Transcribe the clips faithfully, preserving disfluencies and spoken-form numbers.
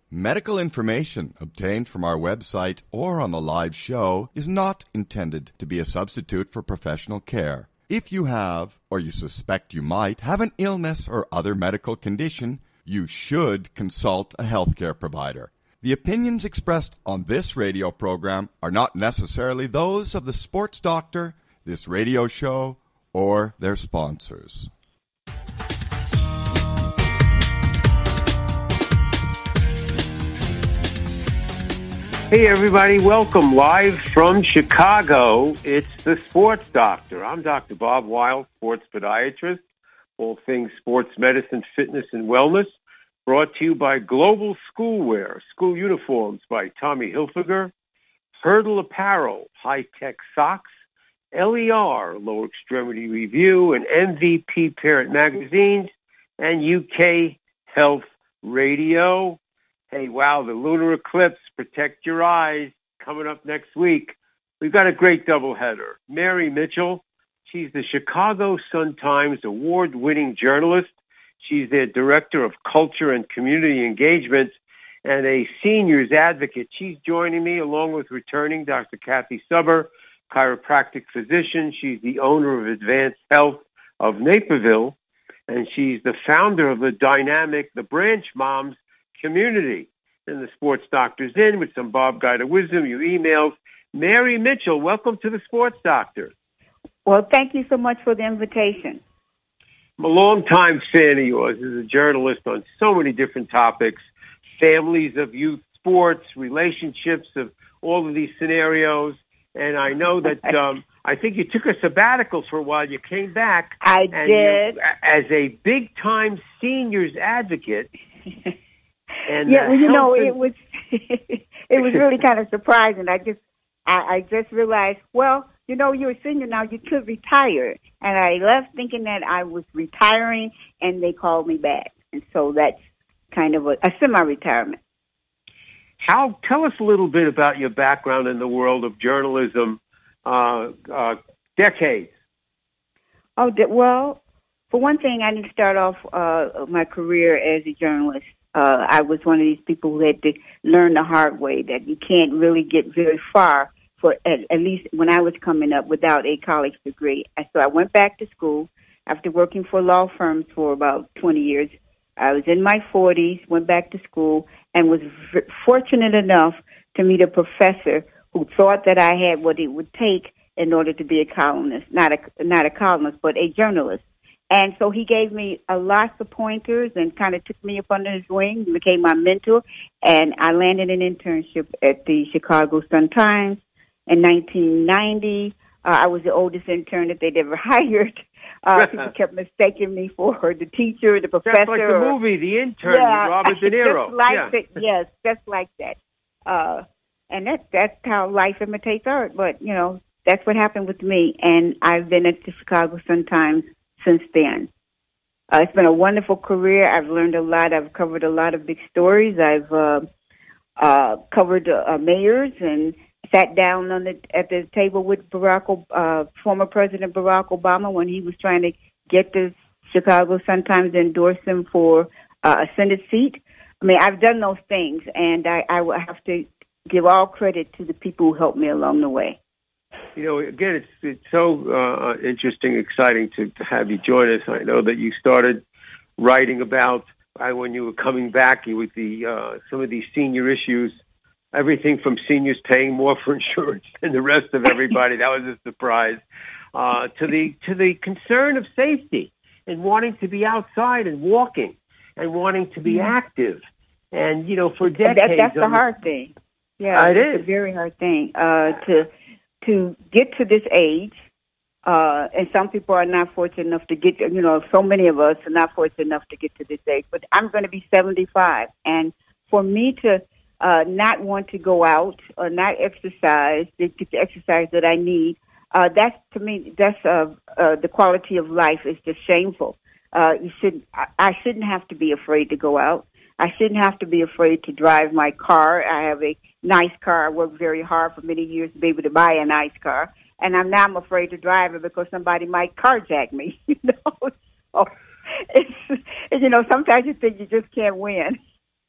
Medical information obtained from our website or on the live show is not intended to be a substitute for professional care. If you have, or you suspect you might, have an illness or other medical condition, you should consult a healthcare provider. The opinions expressed on this radio program are not necessarily those of the sports doctor, this radio show, or their sponsors. Hey everybody, welcome live from Chicago. It's the Sports Doctor. I'm Doctor Bob Weil, sports podiatrist, all things sports medicine, fitness, and wellness, brought to you by Global Schoolwear, school uniforms by Tommy Hilfiger, Hurdle Apparel, high-tech socks, L E R, Lower Extremity Review, and M V P Parent Magazines, and U K Health Radio. Hey, wow, the lunar eclipse, protect your eyes, coming up next week. We've got a great doubleheader. Mary Mitchell, she's the Chicago Sun-Times award-winning journalist. She's their director of culture and community engagement and a seniors advocate. She's joining me along with returning Doctor Kathy Suber, chiropractic physician. She's the owner of Advanced Health of Naperville, and she's the founder of the dynamic, the Branch Moms community. And the Sports Doctor's in with some Bob Guida wisdom, your emails. Mary Mitchell, welcome to the Sports Doctor. Well, thank you so much for the invitation. I'm a long-time fan of yours as a journalist on so many different topics, families of youth sports, relationships of all of these scenarios. And I know that um, I think you took a sabbatical for a while. You came back. I and did. You, as a big-time seniors advocate. And, yeah, uh, well, you know, and... it was it was really kind of surprising. I just I, I just realized, well, you know, you're a senior now, you could retire. And I left thinking that I was retiring, and they called me back. And so that's kind of a, a semi-retirement. How? Tell us a little bit about your background in the world of journalism, uh, uh, decades. Oh, well, for one thing, I didn't start off uh, my career as a journalist. Uh, I was one of these people who had to learn the hard way that you can't really get very far, for at, at least when I was coming up, without a college degree. And so I went back to school after working for law firms for about twenty years. I was in my forties, went back to school, and was v- fortunate enough to meet a professor who thought that I had what it would take in order to be a columnist, not a, not a columnist, but a journalist. And so he gave me a lot of pointers and kind of took me up under his wing, became my mentor, and I landed an internship at the Chicago Sun-Times in nineteen ninety. Uh, I was the oldest intern that they'd ever hired. Uh, people kept mistaking me for the teacher, the professor. Just like the movie, The Intern, yeah, with Robert De Niro. Just like yeah. that, yes, just like that. Uh, and that, that's how life imitates art. But, you know, that's what happened with me. And I've been at the Chicago Sun-Times since then. Uh, it's been a wonderful career. I've learned a lot. I've covered a lot of big stories. I've uh, uh, covered uh, mayors and sat down on the, at the table with Barack, uh, former President Barack Obama when he was trying to get the Chicago Sun-Times to endorse him for uh, a Senate seat. I mean, I've done those things, and I, I will have to give all credit to the people who helped me along the way. You know, again, it's it's so uh, interesting, exciting to, to have you join us. I know that you started writing about uh, when you were coming back with the uh, some of these senior issues, everything from seniors paying more for insurance than the rest of everybody. That was a surprise. Uh, to the to the concern of safety and wanting to be outside and walking and wanting to be active. And you know, for decades, that, that's the um, hard thing. Yeah, it it's is a very hard thing uh, to. to get to this age, uh, and some people are not fortunate enough to get, you know, so many of us are not fortunate enough to get to this age, but I'm going to be seventy-five. And for me to uh, not want to go out or not exercise, to get the exercise that I need, uh, that's, to me, that's uh, uh, the quality of life is just shameful. Uh, you should, I, I shouldn't have to be afraid to go out. I shouldn't have to be afraid to drive my car. I have a nice car. I worked very hard for many years to be able to buy a nice car. And I'm now I'm afraid to drive it because somebody might carjack me, you know. So it's, you know, sometimes you think you just can't win.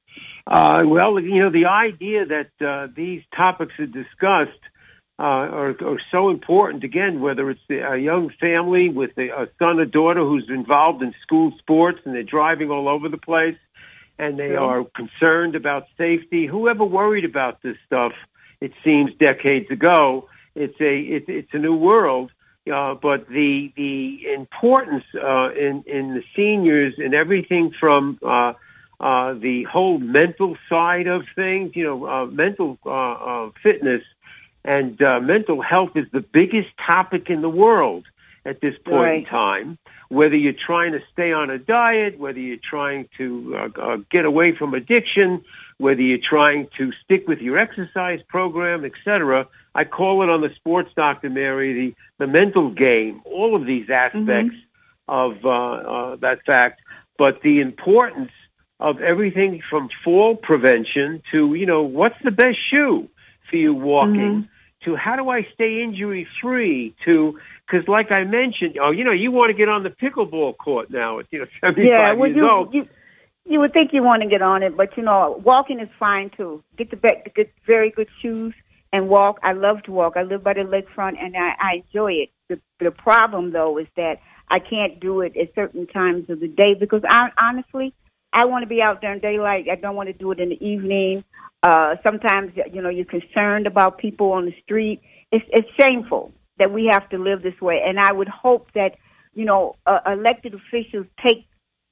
Uh, well, you know, the idea that uh, these topics are discussed uh, are, are so important, again, whether it's a young family with a, a son or daughter who's involved in school sports and they're driving all over the place and they Sure. are concerned about safety. Whoever worried about this stuff, it seems decades ago, it's a, it's, it's a new world. Uh, but the the importance uh, in, in the seniors and everything from uh, uh, the whole mental side of things, you know, uh, mental uh, uh, fitness and uh, mental health is the biggest topic in the world at this point Right. in time. Whether you're trying to stay on a diet, whether you're trying to uh, uh, get away from addiction, whether you're trying to stick with your exercise program, et cetera. I call it on the Sports Doctor, Mary, the, the mental game, all of these aspects Mm-hmm. of uh, uh, that fact. But the importance of everything from fall prevention to, you know, what's the best shoe for you walking, Mm-hmm. to how do I stay injury-free, to, because like I mentioned, oh, you know, you want to get on the pickleball court now at, you know, seventy-five Yeah, well, years you, old. you you would think you want to get on it, but you know, walking is fine too. Get the be- get very good shoes and walk. I love to walk. I live by the lakefront, and I, I enjoy it. The, the problem, though, is that I can't do it at certain times of the day because, I, honestly, I want to be out there in daylight. I don't want to do it in the evening. Uh, sometimes, you know, you're concerned about people on the street. It's, it's shameful that we have to live this way, and I would hope that, you know, uh, elected officials take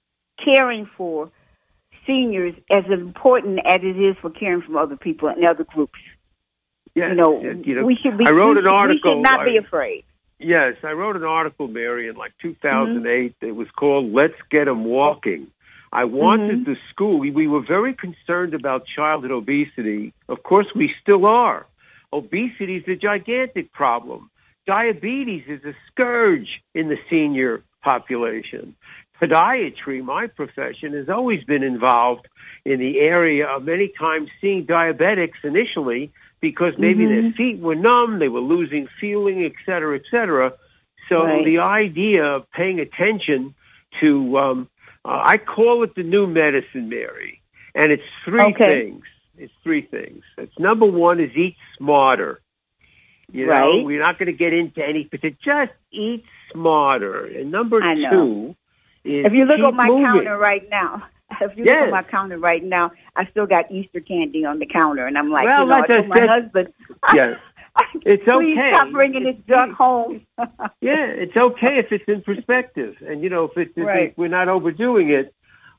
caring for seniors as important as it is for caring for other people and other groups. Yes, You know, you know, we should be. I wrote we an should, article. We should not be I- afraid. Yes, I wrote an article, Mary, in like two thousand eight. It was called "Let's Get Them Walking." I wanted Mm-hmm. the school. We, we were very concerned about childhood obesity. Of course, we still are. Obesity is a gigantic problem. Diabetes is a scourge in the senior population. Podiatry, my profession, has always been involved in the area of many times seeing diabetics initially because maybe Mm-hmm. their feet were numb, they were losing feeling, et cetera, et cetera. So Right. the idea of paying attention to, um, uh, I call it the new medicine, Mary, and it's three Okay. things. It's three things. It's number one is eat smarter. You know, Right. we're not going to get into any particular, just eat smarter. And number I know. two is If you look keep at my moving. counter right now, if you Yes. look at my counter right now, I still got Easter candy on the counter, and I'm like, Well, you know, I that's- told my that's- husband, Yes. It's please okay. stop bringing this junk home. Yeah, it's okay if it's in perspective, and you know if it's if Right. we're not overdoing it.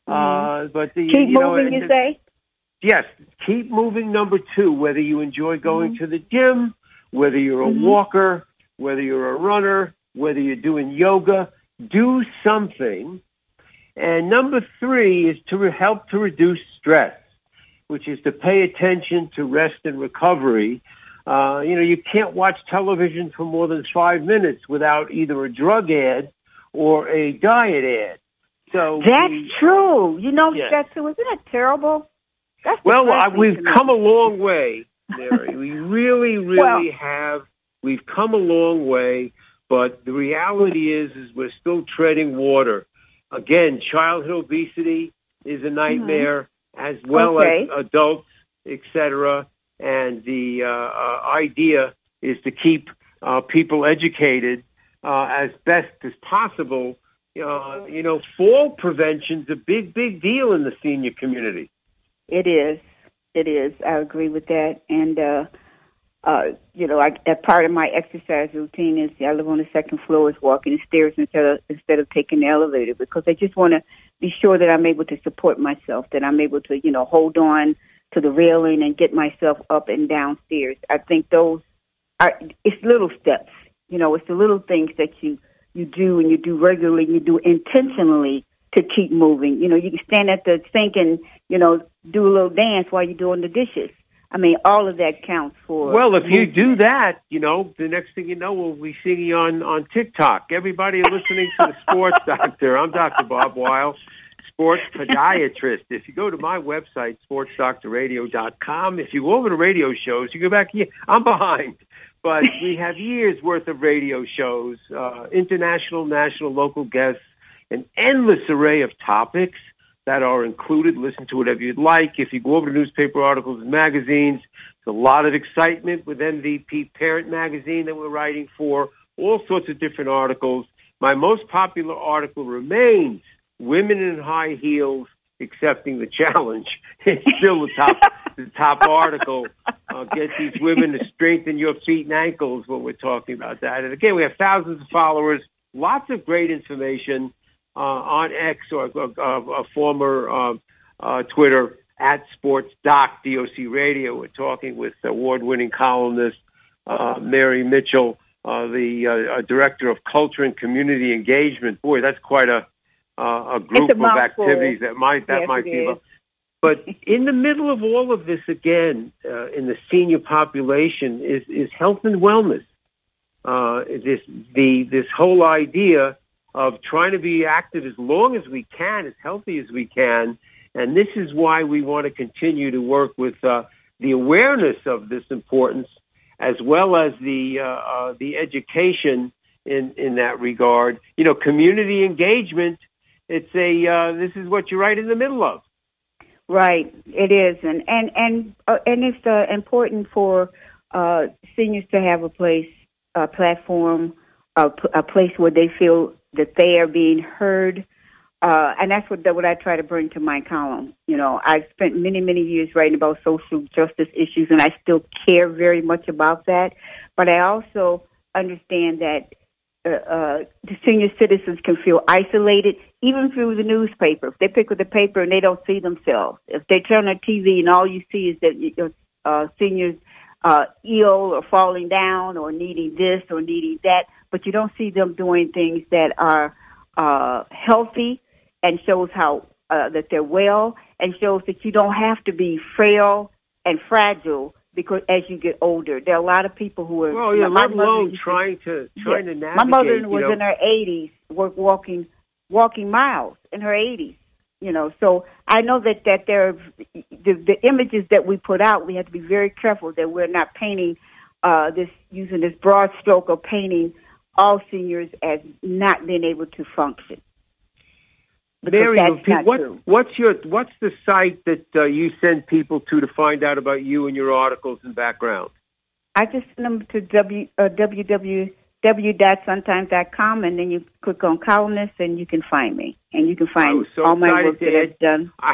Uh, but the, Keep you know, moving, and you the- say? Yes, keep moving. Number two, whether you enjoy going Mm-hmm. to the gym, whether you're a Mhm. walker, whether you're a runner, whether you're doing yoga, do something. And number three is to re- help to reduce stress, which is to pay attention to rest and recovery. Uh, you know, you can't watch television for more than five minutes without either a drug ad or a diet ad. So That's we- true. You know Yes. that too. Isn't that terrible? That's Well, I, depressing we've to me. come a long way, Mary. We really, really Well- have. We've come a long way, but the reality is, is we're still treading water. Again, childhood obesity is a nightmare, as well Okay. as adults, et cetera. And the uh, uh, idea is to keep uh, people educated uh, as best as possible. Uh, you know, fall prevention's a big, big deal in the senior community. It is. It is. I agree with that. And, uh, uh, you know, I, a part of my exercise routine is I live on the second floor, is walking the stairs instead of, instead of taking the elevator because I just want to be sure that I'm able to support myself, that I'm able to, you know, hold on to the railing and get myself up and downstairs. I think those are, it's little steps. You know, it's the little things that you, you do and you do regularly, you do intentionally to keep moving. You know, you can stand at the sink and, you know, do a little dance while you're doing the dishes. I mean, all of that counts for... Well, if you movement. do that, you know, the next thing you know, we'll be seeing you on, on TikTok. Everybody listening to the Sports Doctor. I'm Doctor Bob Weil, sports podiatrist. If you go to my website, sports doctor radio dot com, if you go over to radio shows, you go back, yeah, I'm behind. But we have years' worth of radio shows, uh, international, national, local guests, an endless array of topics that are included. Listen to whatever you'd like. If you go over to newspaper articles and magazines, there's a lot of excitement with M V P Parent Magazine that we're writing for, all sorts of different articles. My most popular article remains Women in High Heels Accepting the Challenge. It's still the top the top article. Uh, get these women to strengthen your feet and ankles when we're talking about that. And again, we have thousands of followers, lots of great information uh, on X or uh, uh, former uh, uh, Twitter at Sports Doc, D O C Radio. We're talking with award-winning columnist uh, Mary Mitchell, uh, the uh, Director of Culture and Community Engagement. Boy, that's quite a uh, a group a of activities that might that yes, might be. Is. But in the middle of all of this, again, uh, in the senior population, is, is health and wellness. Uh, this the this whole idea of trying to be active as long as we can, as healthy as we can, and this is why we want to continue to work with uh, the awareness of this importance, as well as the uh, uh, the education in in that regard. You know, community engagement. It's a uh, this is what you're right in the middle of. Right, it is, and and and uh, and it's uh, important for uh, seniors to have a place, a platform, a, a place where they feel that they are being heard, uh, and that's what what I try to bring to my column. You know, I've spent many many years writing about social justice issues, and I still care very much about that. But I also understand that uh, uh, the senior citizens can feel isolated. Even through the newspaper, if they pick up the paper and they don't see themselves, if they turn on T V and all you see is that uh, seniors uh, ill or falling down or needing this or needing that, but you don't see them doing things that are uh, healthy and shows how uh, that they're well and shows that you don't have to be frail and fragile because as you get older, there are a lot of people who are. Well, yeah, let alone trying to trying yeah, to navigate. My mother was you know. in her eighties, work walking. walking miles in her eighties, you know. So I know that, that there are the, the images that we put out, we have to be very careful that we're not painting uh, this, using this broad stroke of painting all seniors as not being able to function. Mary, what, what's your what's the site that uh, you send people to to find out about you and your articles and background? I just send them to w, uh, www. w dot suntimes dot com, and then you click on columnists, and you can find me. And you can find so all my work that add, I've done. I,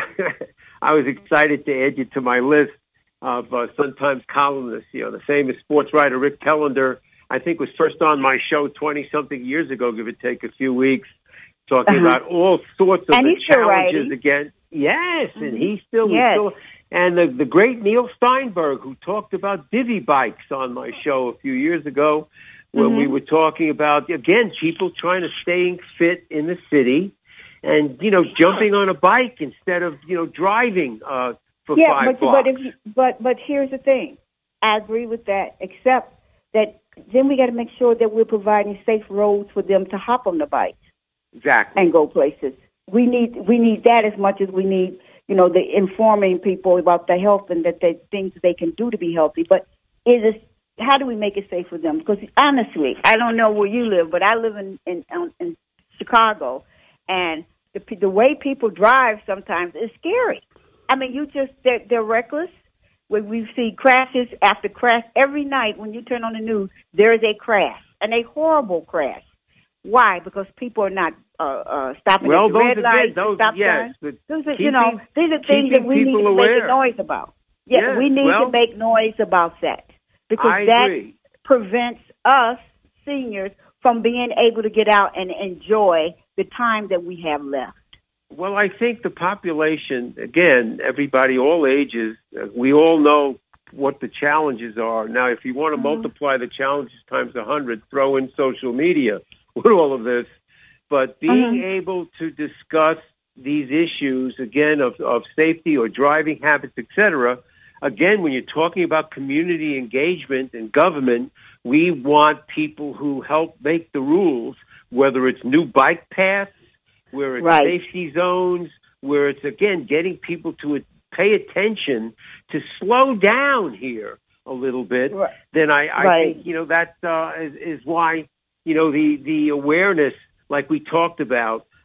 I was excited to add you to my list of uh, Sun-Times columnists. You know, the famous sports writer Rick Telander, I think, was first on my show twenty-something years ago, give or take a few weeks, talking uh-huh. about all sorts of and the challenges against. Yes, mm-hmm. and he still, yes. still and the, the great Neil Steinberg, who talked about divvy bikes on my show a few years ago, when mm-hmm. we were talking about, again, people trying to stay fit in the city and, you know, jumping on a bike instead of, you know, driving uh, for yeah, five but, blocks. But, if you, but, but here's the thing. I agree with that, except that then we got to make sure that we're providing safe roads for them to hop on the bike. Exactly. And go places. We need we need that as much as we need, you know, the informing people about the health and that the things they can do to be healthy. But is it how do we make it safe for them? Because honestly, I don't know where you live, but I live in in, in Chicago, and the the way people drive sometimes is scary. I mean, you just they're, they're reckless. When we see crashes after crash every night, when you turn on the news, there is a crash and a horrible crash. Why? Because people are not uh, uh, stopping well, at the red lights. Those, stop yes, those are, keeping, you know, these are things that we need to aware. make noise about. Yeah, yes, we need well, to make noise about that because I that agree. prevents us seniors from being able to get out and enjoy the time that we have left. Well, I think the population, again, everybody, all ages, uh, we all know what the challenges are. Now, if you want to mm-hmm. multiply the challenges times a hundred, throw in social media with all of this. But being mm-hmm. able to discuss these issues, again, of, of safety or driving habits, et cetera, again, when you're talking about community engagement and government, we want people who help make the rules, whether it's new bike paths, where it's right. safety zones, where it's, again, getting people to pay attention to slow down here a little bit, right. then I, I right. think, you know, that uh, is, is why, you know, the, the awareness, like we talked about,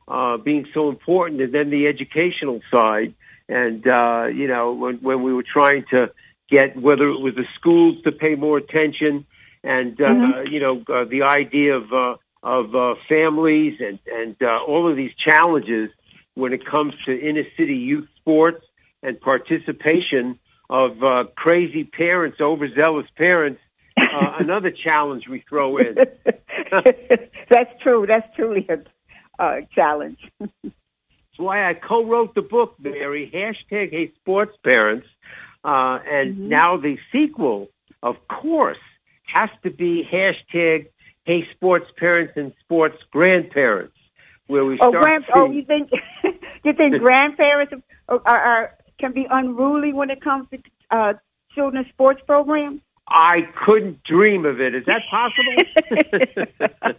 uh, being so important, and then the educational side. And, uh, you know, when, when we were trying to get, whether it was the schools to pay more attention and, uh, mm-hmm. you know, uh, the idea of, uh, of uh, families and, and uh, all of these challenges when it comes to inner city youth sports and participation of uh, crazy parents, overzealous parents, uh, another challenge we throw in. That's true. That's truly a uh, challenge. That's why I co-wrote the book, Mary, hashtag Hey Sports Parents. Uh, and mm-hmm. now the sequel, of course, has to be hashtag Hey Sports Parents and Sports Grandparents, where we oh, start grand- seeing... Oh, you think, you think grandparents are, are, are, can be unruly when it comes to uh, children's sports programs? I couldn't dream of it. Is that possible?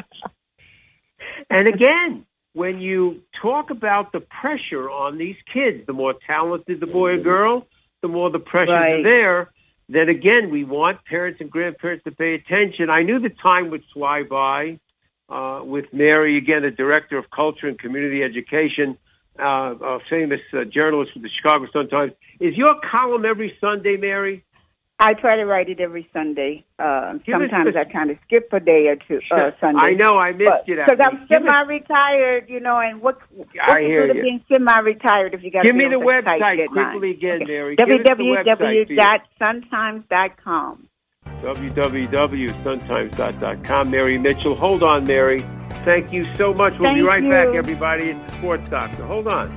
And again, when you talk about the pressure on these kids, the more talented the boy or girl, the more the pressures right. are there. Then again, we want parents and grandparents to pay attention. I knew the time would fly by uh, with Mary, again, the Director of Culture and Community Education, uh, a famous uh, journalist with the Chicago Sun-Times. Is your column every Sunday, Mary? I try to write it every Sunday. Uh, sometimes I kind of skip a day or two uh, Sunday. I know, I missed but, you that because I'm semi-retired, you know, and what, what's I the hear good of being semi-retired if you got to give me the website quickly again, Mary. w w w dot sun times dot com w w w dot sun times dot com Mary Mitchell. Hold on, Mary. Thank you so much. We'll Thank be right you. back, everybody. It's the Sports Doctor. Hold on.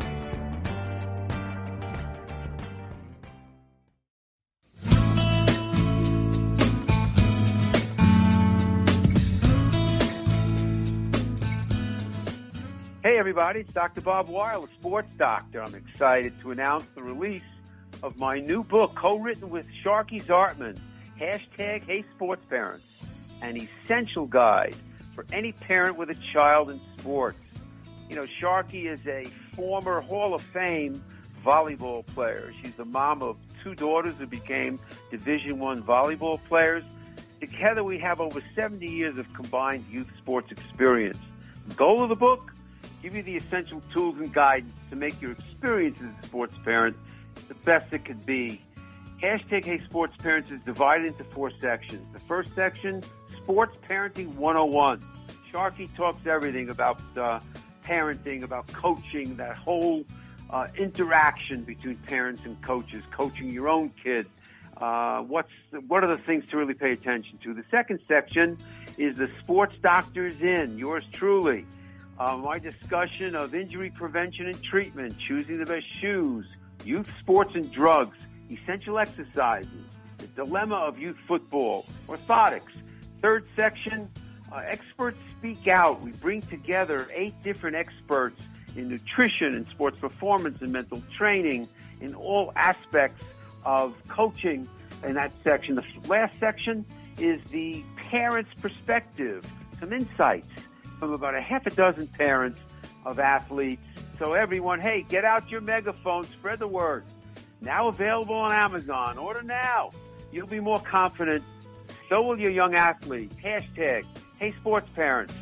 Hey, everybody, it's Doctor Bob Weil, a sports doctor. I'm excited to announce the release of my new book, co-written with Sharky Zartman, hashtag Hey Sports Parents, an essential guide for any parent with a child in sports. You know, Sharky is a former Hall of Fame volleyball player. She's the mom of two daughters who became Division One volleyball players. Together, we have over seventy years of combined youth sports experience. The goal of the book? Give you the essential tools and guidance to make your experience as a sports parent the best it could be. Hashtag Hey Sports Parents is divided into four sections. The first section, Sports Parenting one oh one. Sharky talks everything about uh, parenting, about coaching, that whole uh, interaction between parents and coaches, coaching your own kid. Uh, what's what are the things to really pay attention to? The second section is the Sports Doctor's In, yours truly. Uh, my discussion of injury prevention and treatment, choosing the best shoes, youth sports and drugs, essential exercises, the dilemma of youth football, orthotics. Third section, uh, experts speak out. We bring together eight different experts in nutrition and sports performance and mental training in all aspects of coaching in that section. The last section is the parent's perspective, some insights from about a half a dozen parents of athletes. So everyone, hey, get out your megaphone, spread the word. Now available on Amazon. Order now. You'll be more confident. So will your young athlete. Hashtag Hey Sports Parents.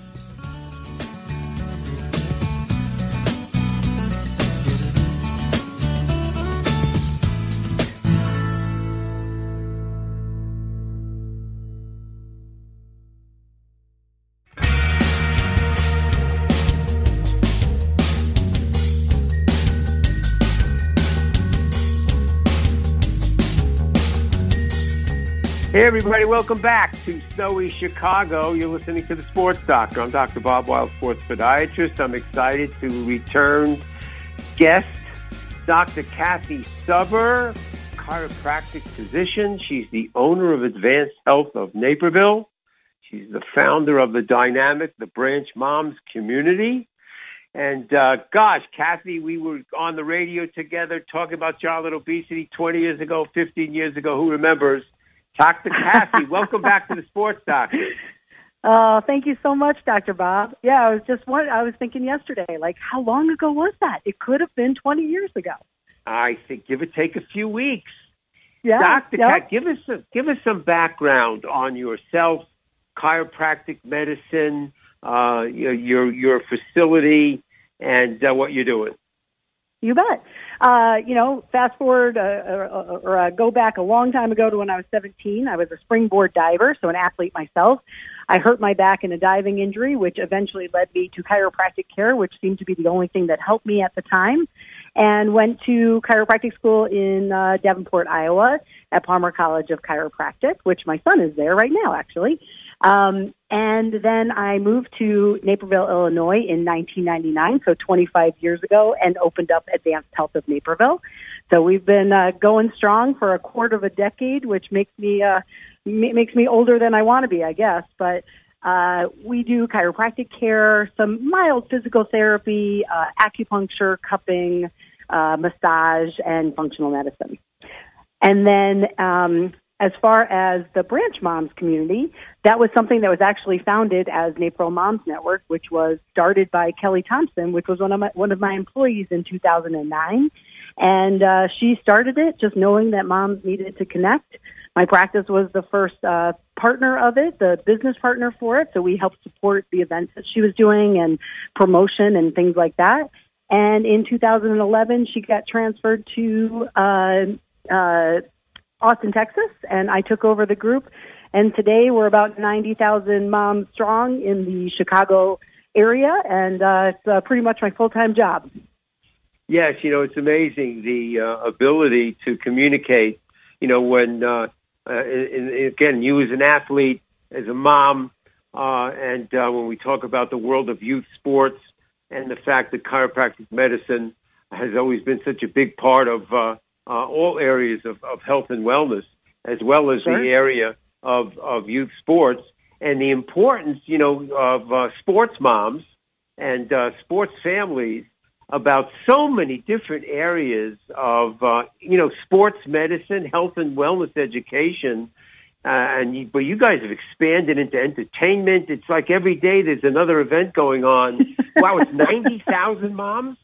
Hey, everybody. Welcome back to snowy Chicago. You're listening to The Sports Doctor. I'm Doctor Bob Weil, sports podiatrist. I'm excited to return guest, Doctor Kathy Suber, chiropractic physician. She's the owner of Advanced Health of Naperville. She's the founder of the Dynamic, the Branch Moms community. And, uh, gosh, Kathy, we were on the radio together talking about childhood obesity twenty years ago, fifteen years ago. Who remembers? Doctor Kathy, welcome back to the Sports Doctor. Oh, thank you so much, Doctor Bob. Yeah, I was just one. I was thinking yesterday, like, how long ago was that? It could have been twenty years ago. I think give or take a few weeks. Yeah, Doctor yeah. Kat, give us a, give us some background on yourself, chiropractic medicine, uh, your your, your facility, and uh, what you're doing. You bet. Uh, you know, fast forward uh, or, or uh, go back a long time ago to when I was seventeen. I was a springboard diver, so an athlete myself. I hurt my back in a diving injury, which eventually led me to chiropractic care, which seemed to be the only thing that helped me at the time, and went to chiropractic school in uh, Davenport, Iowa, at Palmer College of Chiropractic, which my son is there right now, actually. Um, and then I moved to Naperville, Illinois in nineteen ninety-nine, so twenty-five years ago, and opened up Advanced Health of Naperville. So we've been uh, going strong for a quarter of a decade, which makes me uh, m- makes me older than I want to be, I guess. But uh, we do chiropractic care, some mild physical therapy, uh, acupuncture, cupping, uh, massage, and functional medicine. And then um, as far as the Branch Moms community, that was something that was actually founded as Naperville Moms Network, which was started by Kelly Thompson, which was one of my, one of my employees in two thousand nine. And uh, she started it just knowing that moms needed to connect. My practice was the first uh, partner of it, the business partner for it. So we helped support the events that she was doing and promotion and things like that. And in two thousand eleven, she got transferred to uh, uh, Austin, Texas, and I took over the group. And today we're about ninety thousand moms strong in the Chicago area, and uh, it's uh, pretty much my full-time job. Yes, you know, it's amazing, the uh, ability to communicate, you know, when, uh, uh, and, and again, you as an athlete, as a mom, uh, and uh, when we talk about the world of youth sports and the fact that chiropractic medicine has always been such a big part of uh, uh, all areas of, of health and wellness, as well as Sure. the area of, of youth sports, and the importance, you know, of uh, sports moms and uh, sports families about so many different areas of, uh, you know, sports medicine, health and wellness education. Uh, and you, but you guys have expanded into entertainment. It's like every day there's another event going on. Wow, it's ninety thousand moms?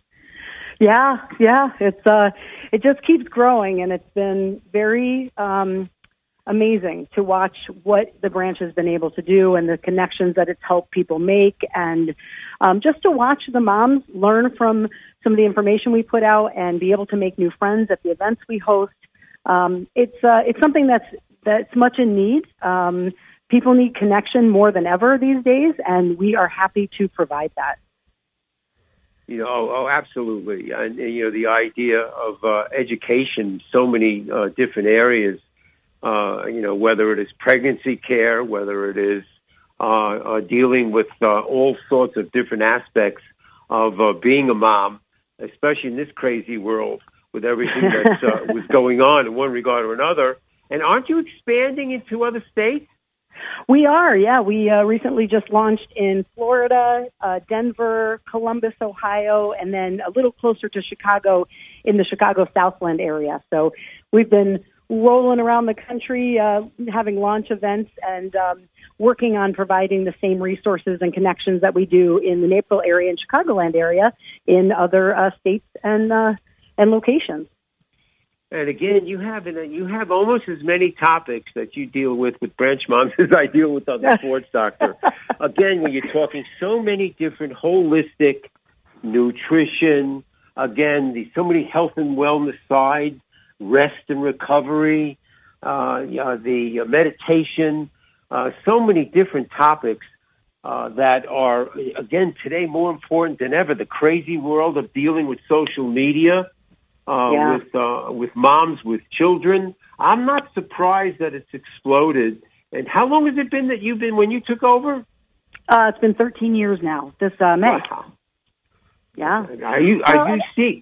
Yeah, yeah. It's uh, it just keeps growing, and it's been very um, amazing to watch what the branch has been able to do and the connections that it's helped people make, and um, just to watch the moms learn from some of the information we put out and be able to make new friends at the events we host. Um, it's uh, it's something that's that's much in need. Um, people need connection more than ever these days, and we are happy to provide that. You know, oh, oh absolutely. And, and, you know, the idea of uh, education, so many uh, different areas, uh, you know, whether it is pregnancy care, whether it is uh, uh, dealing with uh, all sorts of different aspects of uh, being a mom, especially in this crazy world with everything that uh, was going on in one regard or another. And aren't you expanding into other states? We are, yeah. We uh, recently just launched in Florida, uh, Denver, Columbus, Ohio, and then a little closer to Chicago in the Chicago Southland area. So we've been rolling around the country, uh, having launch events and um, working on providing the same resources and connections that we do in the Naperville area and Chicagoland area in other uh, states and uh, and locations. And again, you have you have almost as many topics that you deal with with Branch Moms as I deal with on the Sports Doctor. Again, when you're talking so many different holistic nutrition, again, the, so many health and wellness sides, rest and recovery, uh, yeah, the uh, meditation, uh, so many different topics uh, that are, again, today more important than ever. The crazy world of dealing with social media. Uh, yeah. with uh, with moms, with children. I'm not surprised that it's exploded. And how long has it been that you've been, when you took over? Uh, it's been thirteen years now, this uh, May. Wow. Yeah. Are you, are well, you seeing,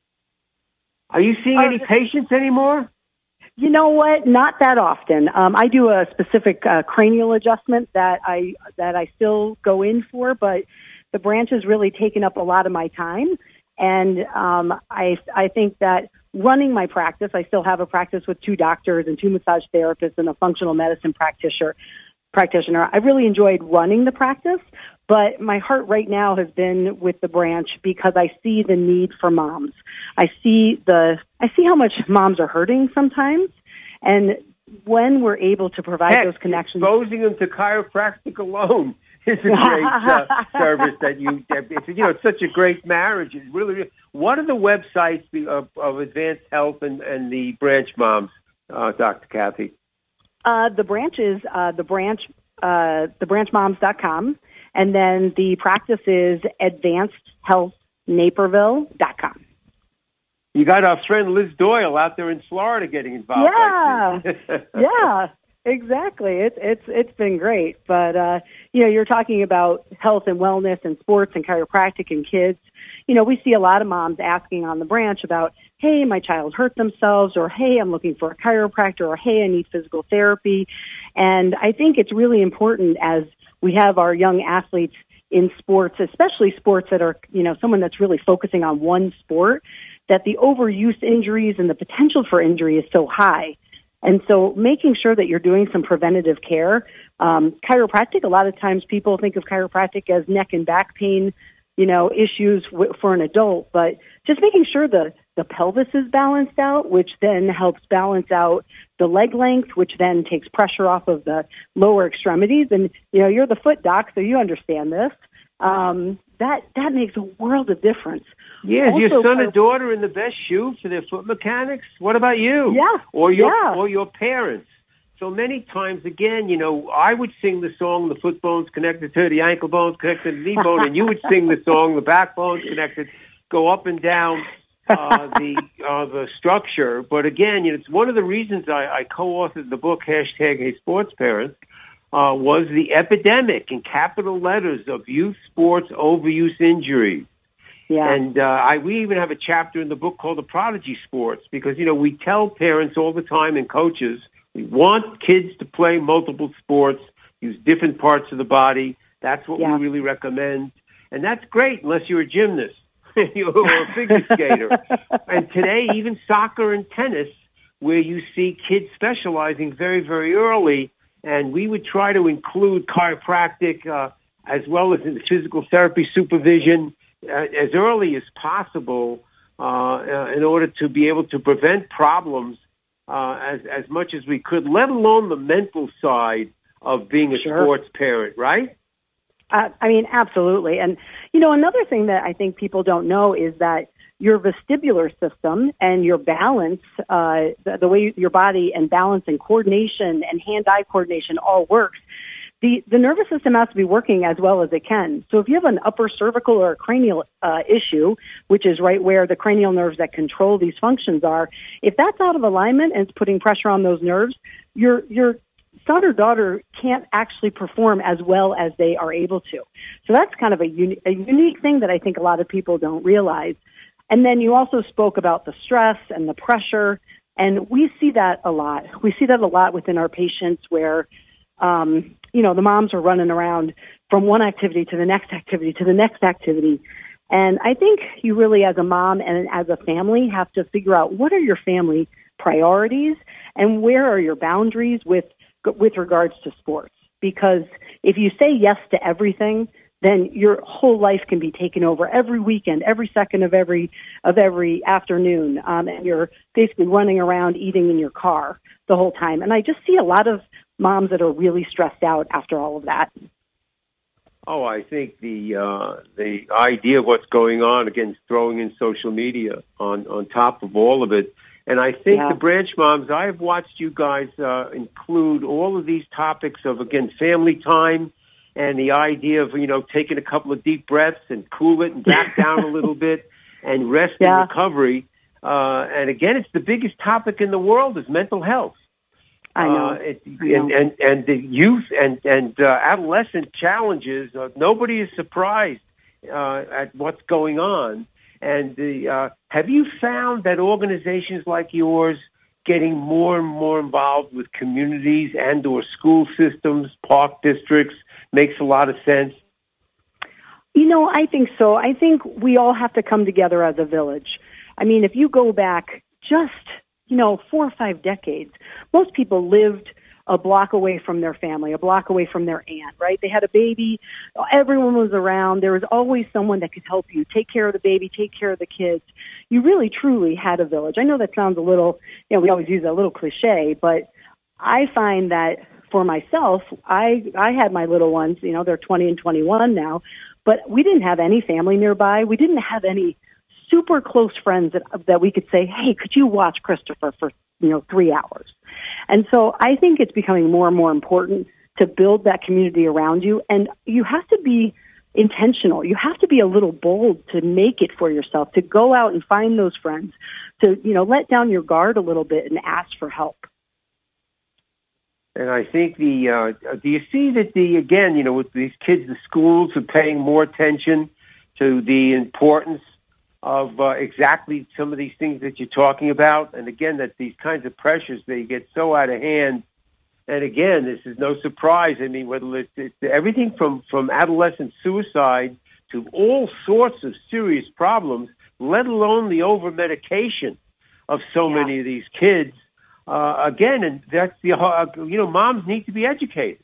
are you seeing uh, any patients anymore? You know what? Not that often. Um, I do a specific uh, cranial adjustment that I that I still go in for, but the branch has really taken up a lot of my time. And um, I, I think that running my practice, I still have a practice with two doctors and two massage therapists and a functional medicine practitioner. Practitioner. I really enjoyed running the practice, but my heart right now has been with the branch because I see the need for moms. I see the I see how much moms are hurting sometimes, and when we're able to provide Heck, those connections, exposing them to chiropractic alone is a great uh, service that you, it's, you know, it's such a great marriage. It's really, what are the websites of, of Advanced Health and, and the Branch Moms, uh, Doctor Kathy? Uh, the branch is uh, the branch, uh, the branch moms dot com, and then the practice is advanced health naperville dot com. You got our friend Liz Doyle out there in Florida getting involved. Yeah, yeah, exactly. It's it's it's been great. But uh, you know, you're talking about health and wellness and sports and chiropractic and kids. You know, we see a lot of moms asking on the branch about, hey, my child hurt themselves, or hey, I'm looking for a chiropractor, or hey, I need physical therapy. And I think it's really important as we have our young athletes in sports, especially sports that are, you know, someone that's really focusing on one sport, that the overuse injuries and the potential for injury is so high. And so making sure that you're doing some preventative care. Um, chiropractic, a lot of times people think of chiropractic as neck and back pain, you know, issues w- for an adult, but just making sure the, the pelvis is balanced out, which then helps balance out the leg length, which then takes pressure off of the lower extremities. And, you know, you're the foot doc, so you understand this. Um, that, that makes a world of difference. Yeah, is Also, your son or daughter in the best shoe for their foot mechanics? What about you? Yeah. Or your, yeah. or your parents? So many times, again, you know, I would sing the song, the foot bone's connected to the ankle bone's connected to the knee bone, and you would sing the song, the backbone's connected, go up and down uh, the uh, the structure. But again, you know, it's one of the reasons I, I co-authored the book, hashtag Hey Sports Parents, uh, was the epidemic in capital letters of youth sports overuse injuries. Yeah. And uh, I, we even have a chapter in the book called The Prodigy Sports, because, you know, we tell parents all the time and coaches, we want kids to play multiple sports, use different parts of the body. That's what yeah. we really recommend. And that's great unless you're a gymnast or a figure skater. And today, even soccer and tennis, where you see kids specializing very, very early. And we would try to include chiropractic uh, as well as in physical therapy supervision uh, as early as possible uh, uh, in order to be able to prevent problems Uh, as as much as we could, let alone the mental side of being a sure. sports parent, right? Uh, I mean, absolutely. And, you know, another thing that I think people don't know is that your vestibular system and your balance, uh, the, the way your body and balance and coordination and hand-eye coordination all works, the, the nervous system has to be working as well as it can. So if you have an upper cervical or a cranial uh, issue, which is right where the cranial nerves that control these functions are, if that's out of alignment and it's putting pressure on those nerves, your your son or daughter can't actually perform as well as they are able to. So that's kind of a, uni- a unique thing that I think a lot of people don't realize. And then you also spoke about the stress and the pressure, and we see that a lot. We see that a lot within our patients where Um, you know, the moms are running around from one activity to the next activity to the next activity. And I think you really, as a mom and as a family, have to figure out what are your family priorities and where are your boundaries with with regards to sports. Because if you say yes to everything, then your whole life can be taken over every weekend, every second of every of every afternoon, um, and you're basically running around eating in your car the whole time. And I just see a lot of moms that are really stressed out after all of that. Oh, I think the uh, the idea of what's going on, again, throwing in social media on, on top of all of it. And I think yeah. the Branch Moms, I've watched you guys uh, include all of these topics of, again, family time and the idea of, you know, taking a couple of deep breaths and cool it and back down a little bit and rest yeah. and recovery. Uh, and again, it's the biggest topic in the world is mental health. I know. Uh, it, I know. And, and, and the youth and, and uh, adolescent challenges, uh, nobody is surprised uh, at what's going on. And the, uh, have you found that organizations like yours getting more and more involved with communities and or school systems, park districts, makes a lot of sense? You know, I think so. I think we all have to come together as a village. I mean, if you go back just you know, four or five decades, most people lived a block away from their family, a block away from their aunt, right? They had a baby. Everyone was around. There was always someone that could help you take care of the baby, take care of the kids. You really, truly had a village. I know that sounds a little, you know, we always use a little cliche, but I find that for myself, I I had my little ones, you know, they're twenty and twenty-one now, but we didn't have any family nearby. We didn't have any super close friends that that we could say, hey, could you watch Christopher for, you know, three hours? And so I think it's becoming more and more important to build that community around you. And you have to be intentional. You have to be a little bold to make it for yourself, to go out and find those friends, to, you know, let down your guard a little bit and ask for help. And I think the, uh, do you see that the, again, you know, with these kids, the schools are paying more attention to the importance of uh, exactly some of these things that you're talking about. And again, that these kinds of pressures, they get so out of hand. And again, this is no surprise. I mean, whether it's, it's everything from, from adolescent suicide to all sorts of serious problems, let alone the over-medication of so yeah. many of these kids. Uh, again, and that's the, uh, you know, moms need to be educated.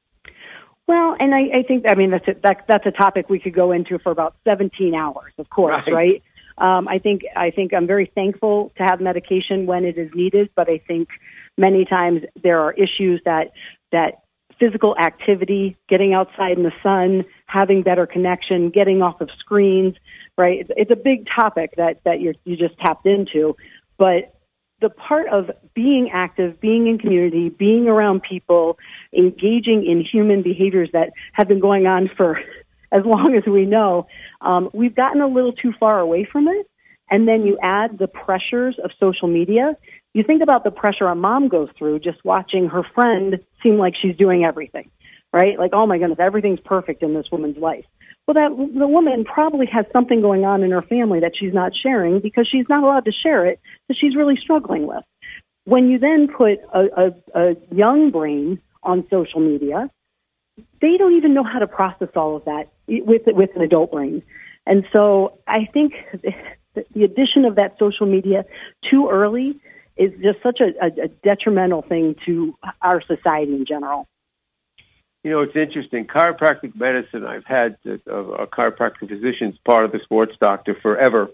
Well, and I, I think, I mean, that's a, that, that's a topic we could go into for about seventeen hours, of course, right? right? Um, I think, I think I'm very thankful to have medication when it is needed, but I think many times there are issues that, that physical activity, getting outside in the sun, having better connection, getting off of screens, right? It's, it's a big topic that, that you're, you just tapped into, but the part of being active, being in community, being around people, engaging in human behaviors that have been going on for as long as we know, um, we've gotten a little too far away from it. And then you add the pressures of social media. You think about the pressure a mom goes through just watching her friend seem like she's doing everything, right? Like, oh my goodness, everything's perfect in this woman's life. Well, that the woman probably has something going on in her family that she's not sharing because she's not allowed to share it that she's really struggling with. When you then put a, a, a young brain on social media, they don't even know how to process all of that with with an adult brain. And so I think the addition of that social media too early is just such a, a, a detrimental thing to our society in general. You know, it's interesting. Chiropractic medicine, I've had a, a chiropractic physician as part of the sports doctor forever.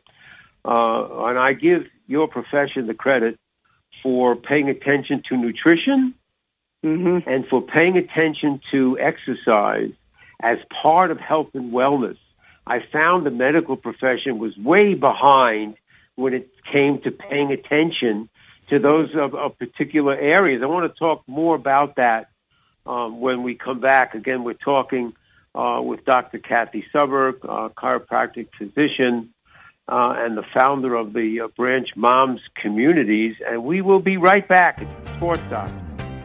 Uh, and I give your profession the credit for paying attention to nutrition mm-hmm. and for paying attention to exercise as part of health and wellness. I found the medical profession was way behind when it came to paying attention to those of, of particular areas. I want to talk more about that Um, when we come back. Again, we're talking uh, with Doctor Kathy Suber, uh, chiropractic physician, uh, and the founder of the uh, Branch Moms Communities, and we will be right back. It's the Sports Doctor.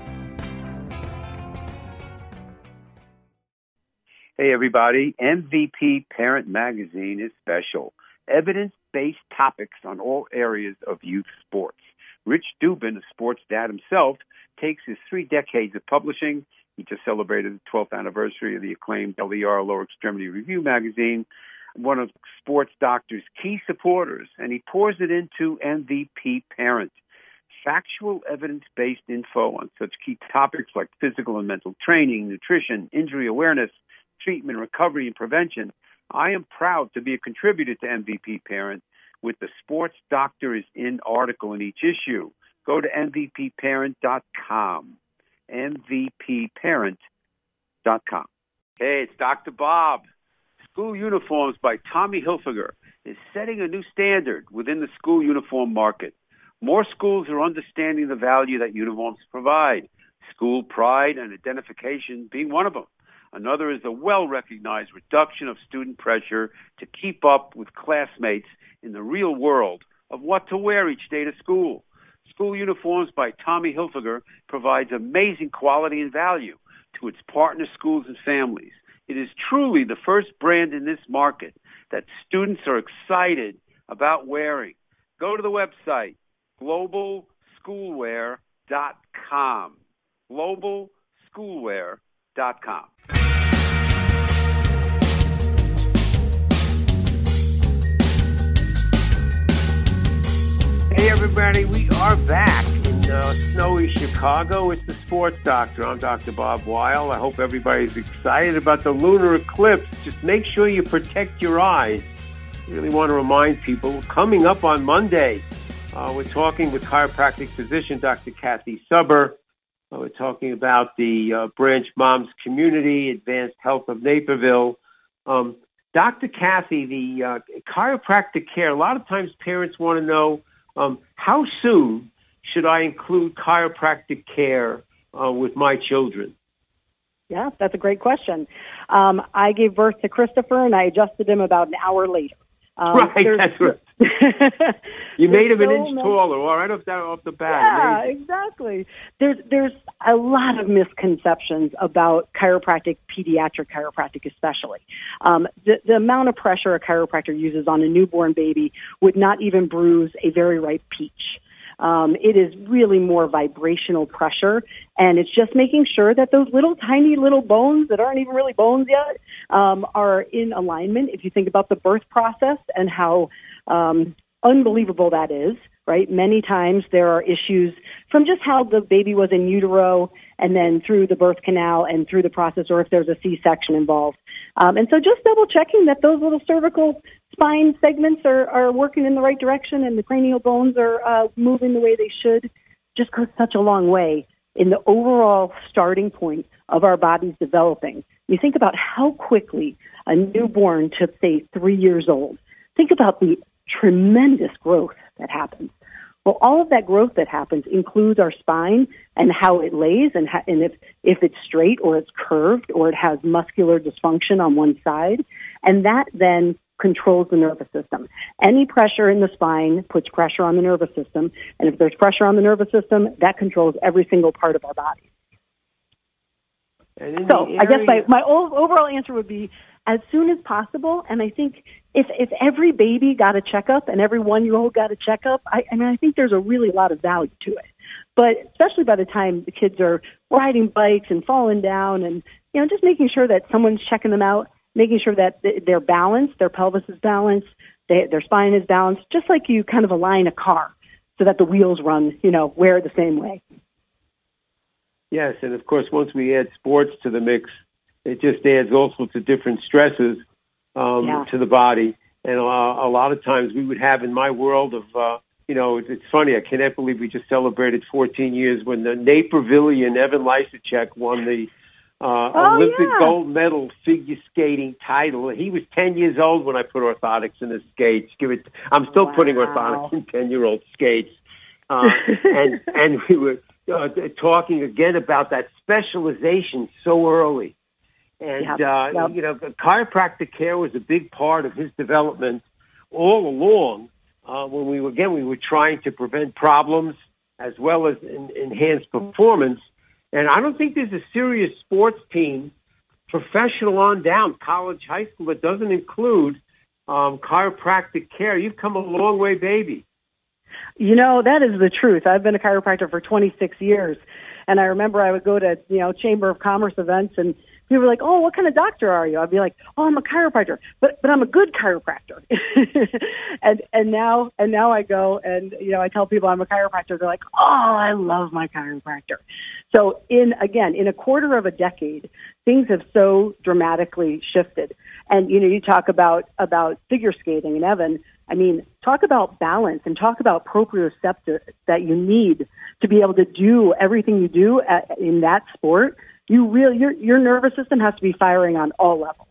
Hey, everybody. M V P Parent Magazine is special. Evidence-based topics on all areas of youth sports. Rich Dubin, a sports dad himself, takes his three decades of publishing. He just celebrated the twelfth anniversary of the acclaimed L E R, Lower Extremity Review magazine, one of Sports Doctor's key supporters, and he pours it into M V P Parent. Factual, evidence-based info on such key topics like physical and mental training, nutrition, injury awareness, treatment, recovery, and prevention. I am proud to be a contributor to M V P Parent with the Sports Doctor is in article in each issue. Go to M V P parent dot com. M V P parent dot com. Hey, it's Doctor Bob. School Uniforms by Tommy Hilfiger is setting a new standard within the school uniform market. More schools are understanding the value that uniforms provide, school pride and identification being one of them. Another is the well-recognized reduction of student pressure to keep up with classmates in the real world of what to wear each day to school. School Uniforms by Tommy Hilfiger provides amazing quality and value to its partner schools and families. It is truly the first brand in this market that students are excited about wearing. Go to the website, global schoolwear dot com. global schoolwear dot com. Hey, everybody, we are back in uh, snowy Chicago. It's the Sports Doctor. I'm Doctor Bob Weil. I hope everybody's excited about the lunar eclipse. Just make sure you protect your eyes. I really want to remind people, coming up on Monday, uh, we're talking with chiropractic physician Doctor Kathy Suber. Uh, we're talking about the uh, Branch Moms Community Advanced Health of Naperville. Um, Doctor Kathy, the uh, chiropractic care, a lot of times parents want to know um, how soon should I include chiropractic care uh, with my children? Yeah, that's a great question. Um, I gave birth to Christopher, and I adjusted him about an hour later. Um, right, that's right. You made him an so inch many, taller, all right, off, that, off the bat. Yeah, Amazing. exactly. There's there's a lot of misconceptions about chiropractic, pediatric chiropractic especially. Um, the, the amount of pressure a chiropractor uses on a newborn baby would not even bruise a very ripe peach. Um, it is really more vibrational pressure, and it's just making sure that those little tiny little bones that aren't even really bones yet um, are in alignment. If you think about the birth process and how um, unbelievable that is, right? Many times there are issues from just how the baby was in utero and then through the birth canal and through the process, or if there's a C-section involved. Um, and so just double checking that those little cervical spine segments are, are working in the right direction and the cranial bones are uh, moving the way they should just goes such a long way in the overall starting point of our bodies developing. You think about how quickly a newborn to, say, three years old, think about the tremendous growth that happens. Well, all of that growth that happens includes our spine and how it lays and, ha- and if, if it's straight or it's curved or it has muscular dysfunction on one side. And that then controls the nervous system. Any pressure in the spine puts pressure on the nervous system. And if there's pressure on the nervous system, that controls every single part of our body. So area- I guess my, my overall answer would be as soon as possible. And I think if, if every baby got a checkup and every one-year-old got a checkup, I, I mean, I think there's a really lot of value to it. But especially by the time the kids are riding bikes and falling down and, you know, just making sure that someone's checking them out, making sure that they're balanced, their pelvis is balanced, they, their spine is balanced, just like you kind of align a car so that the wheels run, you know, wear the same way. Yes, and of course, once we add sports to the mix, it just adds all sorts of different stresses um, yeah. to the body. And uh, a lot of times we would have in my world of, uh, you know, it's funny, I cannot believe we just celebrated fourteen years when the Napervillian Evan Lysacek won the uh, oh, Olympic yeah. gold medal figure skating title. He was ten years old when I put orthotics in his skates. Give it, I'm still wow. putting orthotics in ten-year-old skates. Uh, and, and we were uh, talking again about that specialization so early. And, yep, uh, yep. you know, chiropractic care was a big part of his development all along uh, when we were, again, we were trying to prevent problems as well as in, enhance performance. And I don't think there's a serious sports team, professional on down, college, high school, that doesn't include um, chiropractic care. You've come a long way, baby. You know, that is the truth. I've been a chiropractor for twenty-six years. And I remember I would go to, you know, Chamber of Commerce events and people were like, oh, what kind of doctor are you? I'd be like, oh, I'm a chiropractor, but, but I'm a good chiropractor. and, and now, and now I go and, you know, I tell people I'm a chiropractor. They're like, oh, I love my chiropractor. So in, again, in a quarter of a decade, things have so dramatically shifted. And, you know, you talk about, about figure skating and Evan, I mean, talk about balance and talk about proprioceptor that you need to be able to do everything you do at, in that sport. You really, your your nervous system has to be firing on all levels.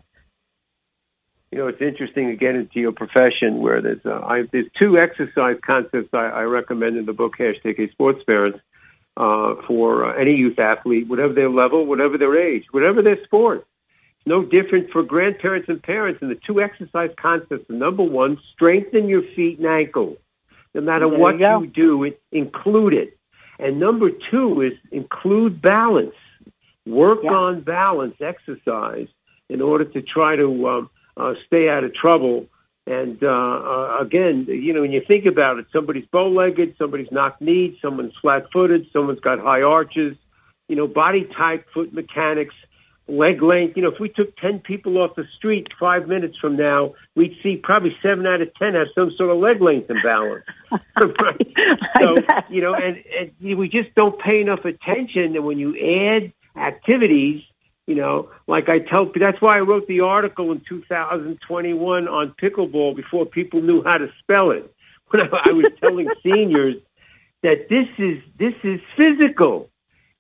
You know, it's interesting to get into your profession where there's uh, I, there's two exercise concepts I, I recommend in the book Hashtag A Sports Parents uh, for uh, any youth athlete, whatever their level, whatever their age, whatever their sport. It's no different for grandparents and parents. And the two exercise concepts are, number one, strengthen your feet and ankles. No matter there what you, you do, it, include it. And number two is include balance. Work yeah. on balance exercise in order to try to um, uh, stay out of trouble. And, uh, uh, again, you know, when you think about it, somebody's bow-legged, somebody's knock-kneed, someone's flat-footed, someone's got high arches, you know, body type, foot mechanics, leg length. You know, if we took ten people off the street five minutes from now, we'd see probably seven out of ten have some sort of leg length imbalance. Right? So, you know, and, and we just don't pay enough attention. And when you add activities, you know, like I tell, that's why I wrote the article in two thousand twenty-one on pickleball before people knew how to spell it. When I, I was telling seniors that this is, this is physical.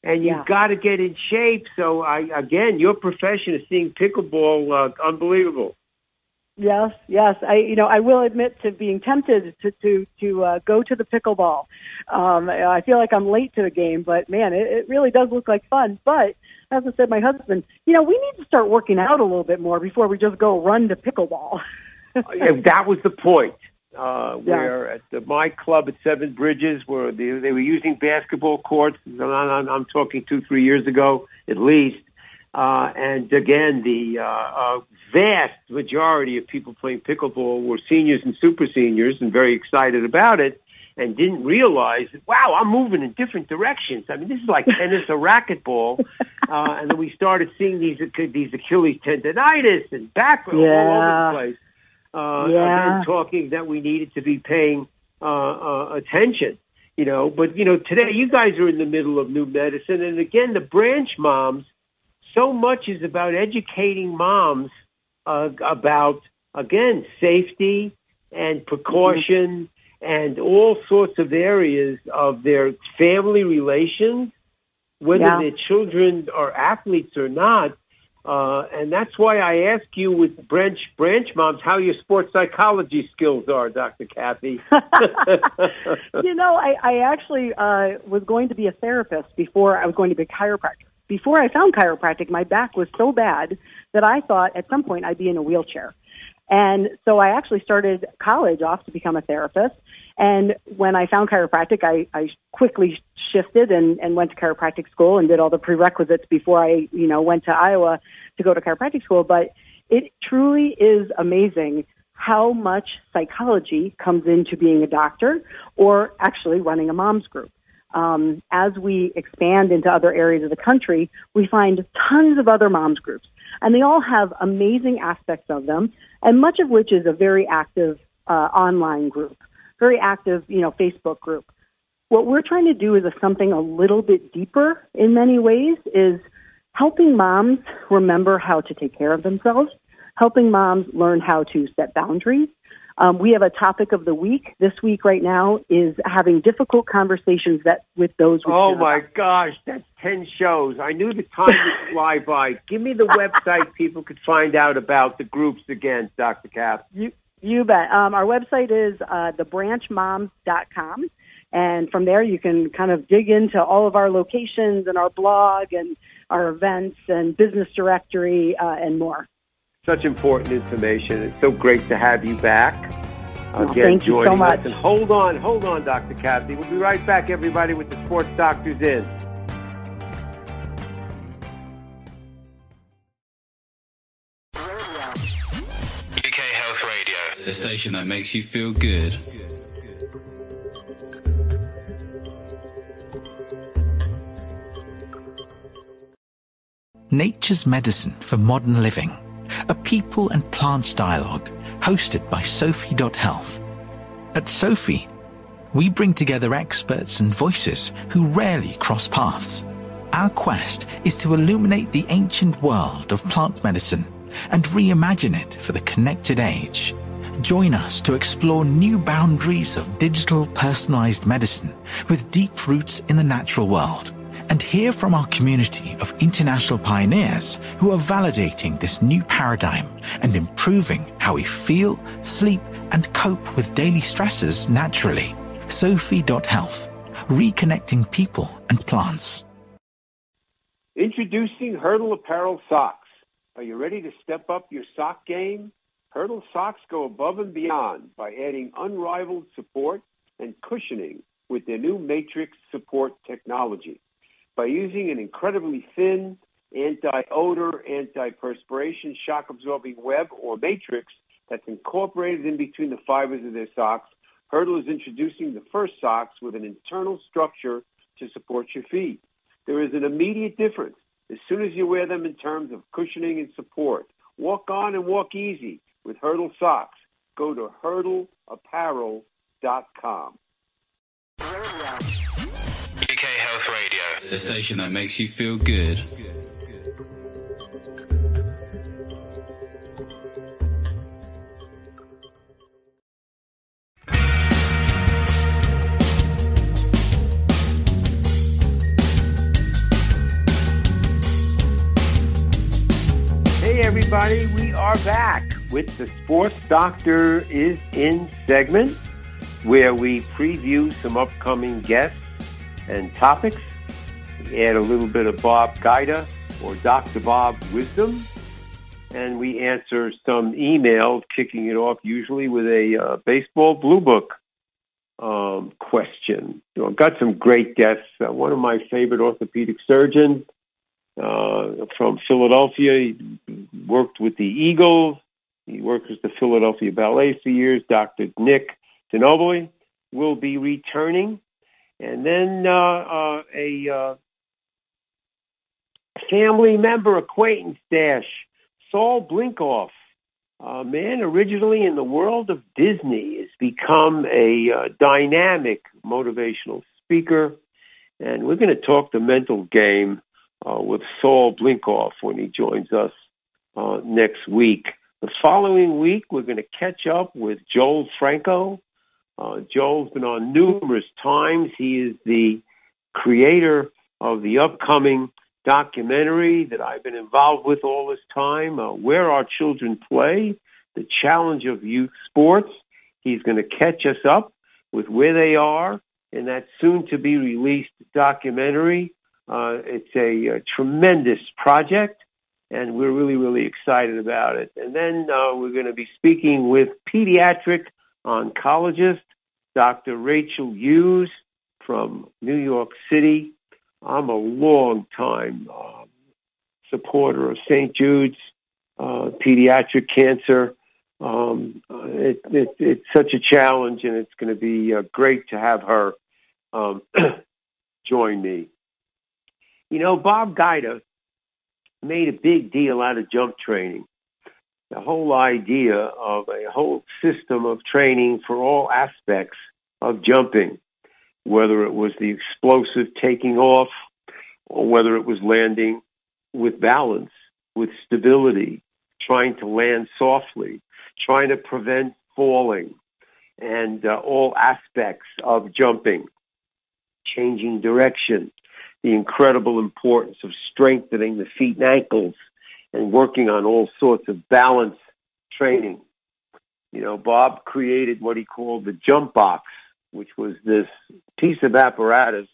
and you've Yeah. got to get in shape. So, I again, your profession is seeing pickleball uh, unbelievable. Yes, yes. I, you know, I will admit to being tempted to to to uh, go to the pickleball. Um, I feel like I'm late to the game, but man, it, it really does look like fun. But as I said, my husband, you know, we need to start working out a little bit more before we just go run to pickleball. Yeah, that was the point. Uh, Yeah. where at the, my club at Seven Bridges, where they, they were using basketball courts. I'm, I'm, I'm talking two, three years ago at least. Uh, and again, the uh, uh, vast majority of people playing pickleball were seniors and super seniors and very excited about it and didn't realize, wow, I'm moving in different directions. I mean, this is like tennis or racquetball. Uh, and then we started seeing these these Achilles tendonitis and back all Yeah. over the place. Uh, Yeah. Again, talking that we needed to be paying uh, uh, attention. You know, but, you know, today you guys are in the middle of new medicine. And again, the branch moms, so much is about educating moms uh, about, again, safety and precaution mm-hmm. and all sorts of areas of their family relations, whether Yeah. their children are athletes or not. Uh, and that's why I ask you with branch branch moms how your sports psychology skills are, Doctor Kathy. You know, I, I actually uh, was going to be a therapist before I was going to be a chiropractor. Before I found chiropractic, my back was so bad that I thought at some point I'd be in a wheelchair. And so I actually started college off to become a therapist. And when I found chiropractic, I, I quickly shifted and, and went to chiropractic school and did all the prerequisites before I, you know, went to Iowa to go to chiropractic school. But it truly is amazing how much psychology comes into being a doctor or actually running a mom's group. Um, as we expand into other areas of the country, we find tons of other moms groups, and they all have amazing aspects of them, and much of which is a very active uh, online group, very active, you know, Facebook group. What we're trying to do is a, something a little bit deeper in many ways, is helping moms remember how to take care of themselves, helping moms learn how to set boundaries. Um, we have a topic of the week. This week right now is having difficult conversations that with those. We oh, care my about. gosh, that's ten shows. I knew the time would fly by. Give me the website people could find out about the groups again, Doctor Kapp. You, you bet. Um, our website is uh, the branch moms dot com. And from there, you can kind of dig into all of our locations and our blog and our events and business directory uh, and more. Such important information. It's so great to have you back. Oh, Again, thank you so joining much. us. And hold on, hold on, Doctor Kathy. We'll be right back, everybody, with the Sports Doctors In. U K Health Radio, the station that makes you feel good. Nature's Medicine for Modern Living, a people and plants dialogue hosted by Sophie dot Health. At Sophie, we bring together experts and voices who rarely cross paths. Our quest is to illuminate the ancient world of plant medicine and reimagine it for the connected age. Join us to explore new boundaries of digital personalized medicine with deep roots in the natural world, and hear from our community of international pioneers who are validating this new paradigm and improving how we feel, sleep, and cope with daily stresses naturally. Sophie dot Health, reconnecting people and plants. Introducing Hurdle Apparel Socks. Are you ready to step up your sock game? Hurdle socks go above and beyond by adding unrivaled support and cushioning with their new Matrix support technology. By using an incredibly thin, anti-odor, anti-perspiration, shock-absorbing web or matrix that's incorporated in between the fibers of their socks, Hurdle is introducing the first socks with an internal structure to support your feet. There is an immediate difference as soon as you wear them in terms of cushioning and support. Walk on and walk easy with Hurdle socks. Go to hurdle apparel dot com. U K Health Radio, the station that makes you feel good. everybody. We are back with the Sports Doctor is In segment, where we preview some upcoming guests and topics. We add a little bit of Bob Guida or Doctor Bob wisdom, and we answer some emails, kicking it off usually with a uh, baseball blue book um, question. So I've got some great guests. Uh, one of my favorite orthopedic surgeons uh, from Philadelphia. He worked with the Eagles. He worked with the Philadelphia Ballet for years. Doctor Nick DeNobili will be returning. And then uh, uh, a uh, family member, acquaintance dash, Saul Blinkoff, a man originally in the world of Disney, has become a uh, dynamic motivational speaker. And we're going to talk the mental game uh, with Saul Blinkoff when he joins us uh, next week. The following week, we're going to catch up with Joel Franco. Uh, Joel's been on numerous times. He is the creator of the upcoming documentary that I've been involved with all this time, uh, Where Our Children Play, the challenge of youth sports. He's going to catch us up with where they are in that soon-to-be-released documentary. Uh, it's a, a tremendous project, and we're really, really excited about it. And then uh, we're going to be speaking with pediatric oncologist Doctor Rachel Hughes from New York City. I'm a long-time uh, supporter of Saint Jude's uh, pediatric cancer. Um, it, it, it's such a challenge, and it's going to be uh, great to have her um, join me. You know, Bob Guida made a big deal out of jump training. The whole idea of a whole system of training for all aspects of jumping, whether it was the explosive taking off or whether it was landing with balance, with stability, trying to land softly, trying to prevent falling, and uh, all aspects of jumping, changing direction, the incredible importance of strengthening the feet and ankles, and working on all sorts of balance training. You know, Bob created what he called the jump box, which was this piece of apparatus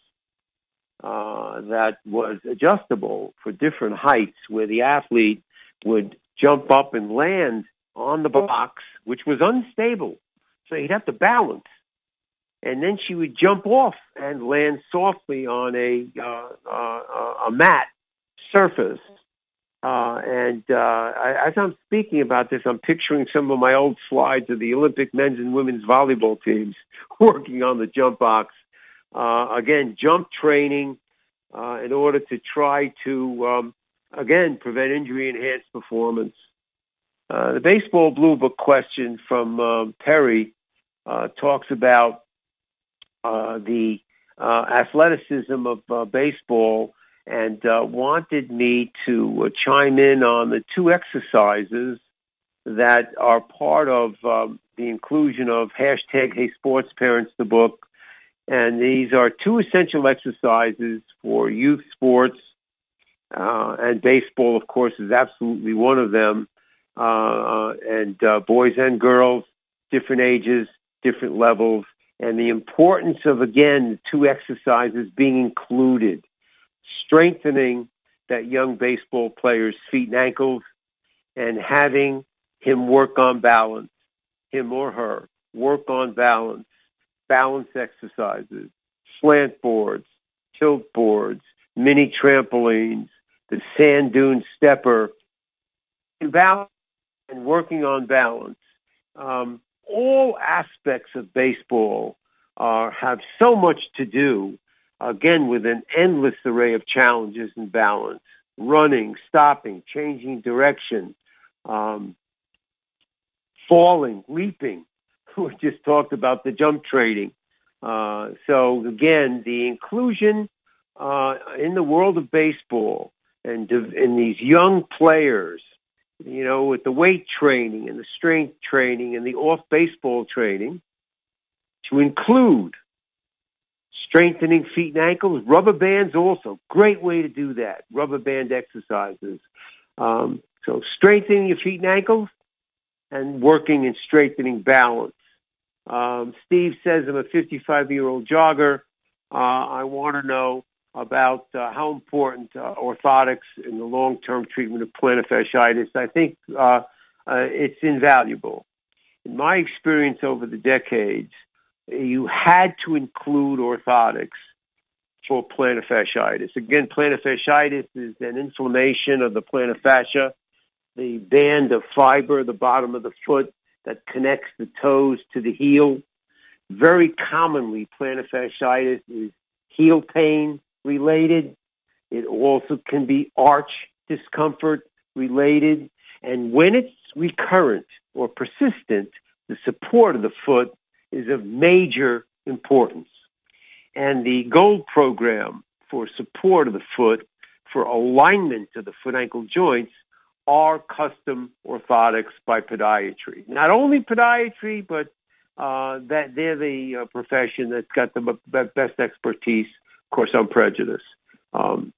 uh, that was adjustable for different heights, where the athlete would jump up and land on the box, which was unstable. So he'd have to balance. And then she would jump off and land softly on a, uh, uh, a mat surface. Uh, and uh, I, as I'm speaking about this, I'm picturing some of my old slides of the Olympic men's and women's volleyball teams working on the jump box. Uh, again, jump training uh, in order to try to, um, again, prevent injury, enhance performance. Uh, the baseball blue book question from um, Perry uh, talks about uh, the uh, athleticism of uh, baseball, and uh, wanted me to uh, chime in on the two exercises that are part of um, the inclusion of hashtag Hey Sports Parents, the book. And these are two essential exercises for youth sports, uh, and baseball, of course, is absolutely one of them. Uh, and uh, boys and girls, different ages, different levels, and the importance of, again, the two exercises being included. Strengthening that young baseball player's feet and ankles, and having him work on balance, him or her, work on balance, balance exercises, slant boards, tilt boards, mini trampolines, the sand dune stepper, and balance and working on balance. Um, all aspects of baseball uh, have so much to do, again, with an endless array of challenges and balance, running, stopping, changing direction, um, falling, leaping. We just talked about the jump training. Uh, so, again, the inclusion uh, in the world of baseball and in these young players, you know, with the weight training and the strength training and the off-baseball training, to include strengthening feet and ankles, rubber bands also, great way to do that, rubber band exercises. Um, So strengthening your feet and ankles and working and strengthening balance. Um, Steve says, I'm a fifty-five-year-old jogger. Uh, I want to know about uh, how important uh, orthotics in the long-term treatment of plantar fasciitis. I think uh, uh, it's invaluable. In my experience over the decades, you had to include orthotics for plantar fasciitis. Again, plantar fasciitis is an inflammation of the plantar fascia, the band of fiber at the bottom of the foot that connects the toes to the heel. Very commonly, plantar fasciitis is heel pain related. It also can be arch discomfort related. And when it's recurrent or persistent, the support of the foot is of major importance. And the GOLD program for support of the foot, for alignment of the foot-ankle joints, are custom orthotics by podiatry. Not only podiatry, but uh, that they're the uh, profession that's got the b- best expertise. Of course, I'm prejudiced. Um,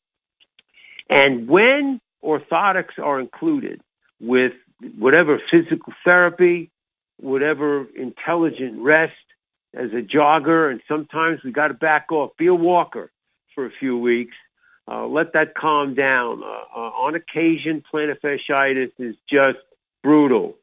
and when orthotics are included with whatever physical therapy, whatever intelligent rest as a jogger, and sometimes we got to back off, be a walker for a few weeks, uh, let that calm down. Uh, uh, on occasion, plantar fasciitis is just brutal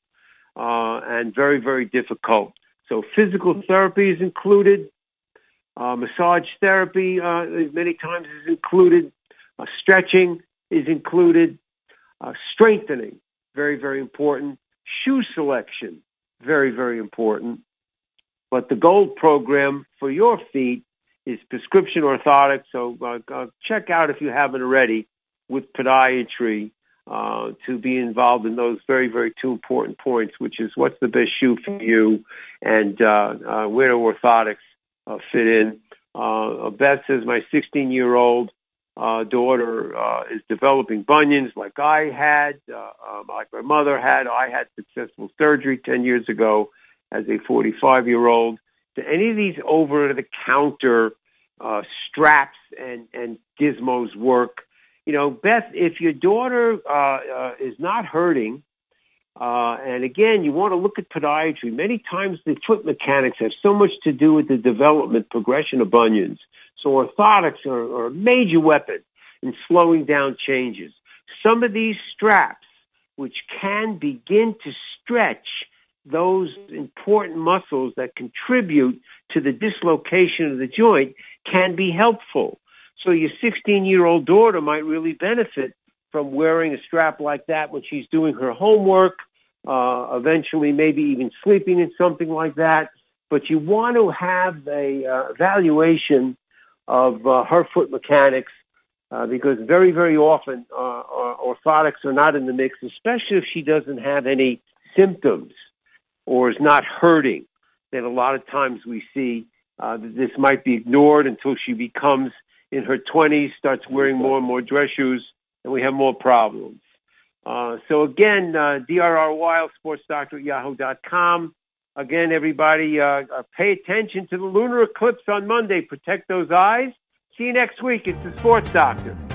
uh, and very, very difficult. So physical therapy is included. Uh, massage therapy uh, many times is included. Uh, stretching is included. Uh, strengthening, very, very important. Shoe selection, very, very important. But the GOLD program for your feet is prescription orthotics. So uh, uh, check out, if you haven't already, with podiatry uh, to be involved in those very, very two important points, which is what's the best shoe for you and uh, uh, where do orthotics uh, fit in. Uh, Beth says, my sixteen-year-old uh, daughter uh, is developing bunions like I had, uh, um, like my mother had. I had successful surgery ten years ago as a forty-five-year-old. Do any of these over-the-counter uh, straps and, and gizmos work? You know, Beth, if your daughter uh, uh, is not hurting, uh, and again, you want to look at podiatry, many times the foot mechanics have so much to do with the development, progression of bunions. So orthotics are, are a major weapon in slowing down changes. Some of these straps, which can begin to stretch those important muscles that contribute to the dislocation of the joint, can be helpful. So your sixteen-year-old daughter might really benefit from wearing a strap like that when she's doing her homework, uh, eventually maybe even sleeping in something like that. But you want to have a uh, evaluation of uh, her foot mechanics uh, because very, very often uh, orthotics are not in the mix, especially if she doesn't have any symptoms or is not hurting. Then a lot of times we see uh, that this might be ignored until she becomes in her twenties, starts wearing more and more dress shoes, and we have more problems. Uh, so again, uh, D R R Wild, sports doctor at yahoo dot com. Again, everybody, uh, uh, pay attention to the lunar eclipse on Monday. Protect those eyes. See you next week. It's the Sports Doctor.